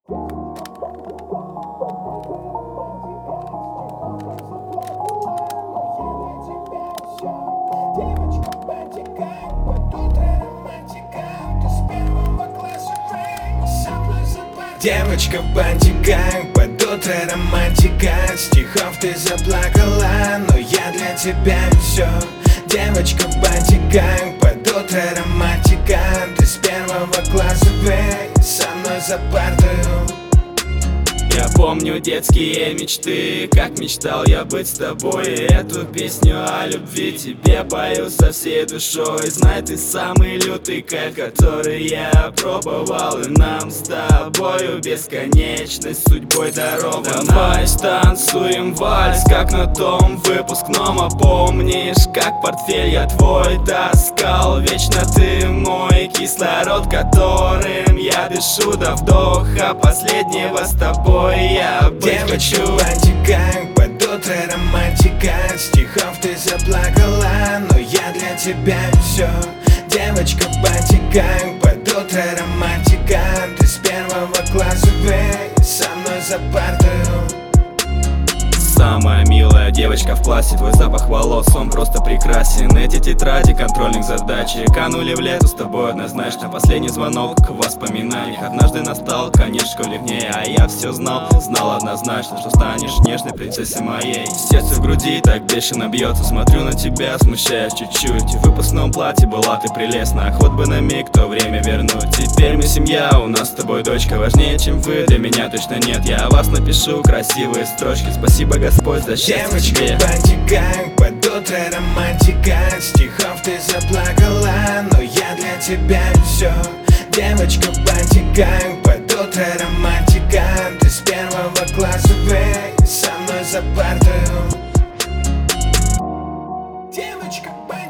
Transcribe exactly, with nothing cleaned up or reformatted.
Девочка бантика, под утро романтика. Стихов ты заплакала, но я для тебя все. Девочка бантика, под утро романтика. Ты с первого класса, бей, со мной за партою. Я помню детские мечты, как мечтал я быть с тобой. И эту песню о любви тебе пою со всей душой. Знай, ты самый лютый кайф, который я пробовал. И нам с тобою бесконечность судьбой дарована. Давай станцуем вальс, как на том выпускном. А помнишь, как портфель я твой таскал? Вечно ты мой кислород, которым я дышу до вдоха последнего с тобой. Я быть Девочка хочу. бантика, под утро романтика. Стихов ты заплакала, но я для тебя все. Девочка бантика, под утро романтика. Ты с первого класса, бей, со мной за партою. Самая милая девочка в классе, твой запах волос, он просто прекрасен. Эти тетради контрольных задач канули в лету с тобой однозначно. Последний звонок к воспоминаниях однажды настал, конец в школе в ней. А я все знал, знал однозначно, что станешь нежной принцессой моей. Сердце в груди так бешено бьется, смотрю на тебя, смущаясь чуть-чуть. В выпускном платье была ты прелестна, хоть бы на миг то время вернуть. Теперь мы семья, у нас с тобой дочка, важнее, чем вы, для меня точно нет. Я о вас напишу красивые строчки, спасибо, Господь, за счастье Девочка тебе. бантика, под утро романтика. Стихов ты заплакала, но я для тебя все. Девочка бантика, под утро романтика. Ты с первого класса, бей, со мной за партою. Девочка бантика.